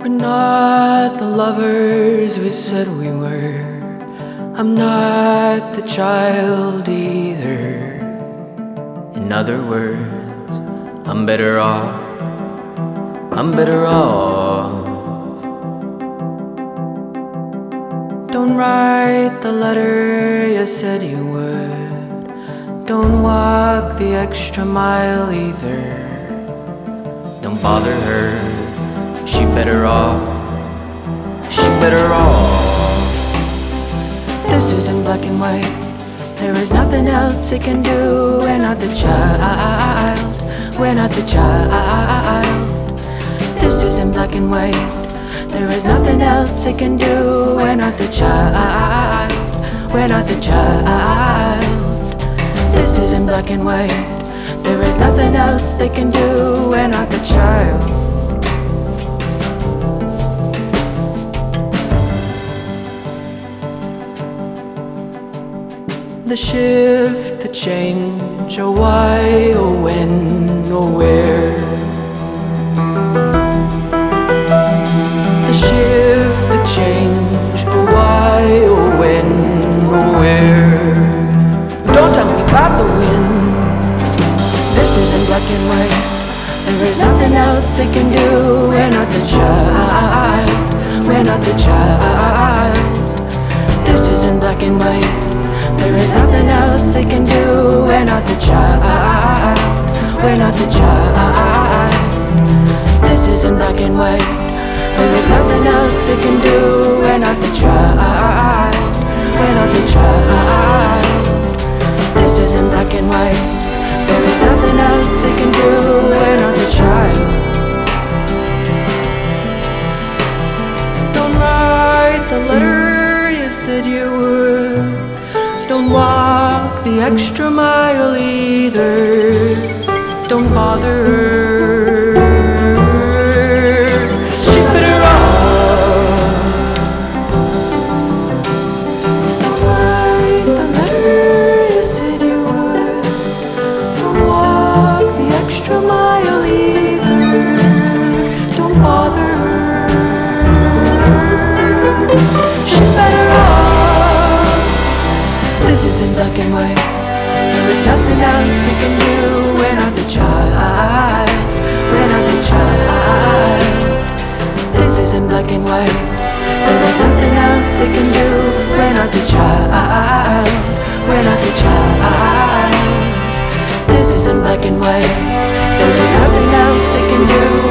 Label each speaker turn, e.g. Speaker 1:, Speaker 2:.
Speaker 1: We're not the lovers we said we were. I'm not the child either. In other words, I'm better off. I'm better off. Don't write the letter you said you would. Don't walk the extra mile either. Don't bother her. She better off. She better off. This isn't black and white. There is nothing else it can do. We're not the child. We're not the child. This isn't black and white. There is nothing else it can do. We're not the child. We're not the child. This isn't black and white. There is nothing else they can do. We're not the child. The shift, the change, oh why, oh when, oh where. The shift, the change, oh why, oh when, oh where. Don't tell me about the wind. This isn't black and white. There is nothing else they can do. We're not the child. We're not the child. This isn't black and white. There is nothing else they can do. We're not the child. We're not the child. This isn't black and white. There is nothing else they can do. We're not the child. We're not the child. This isn't black and white. There is nothing else they can do. We're not the child. Don't write the letter you said you would. Don't walk the extra mile either. Don't bother her. She better off. Don't write the letter you said you would. Don't walk the extra mile either. Don't bother her. She better off. This isn't black and white. There is nothing else you can do. We're not the child. We're not the child. This isn't black and white. There is nothing else you can do. We're not the child. We're not the child. This isn't black and white. There is nothing else you can do.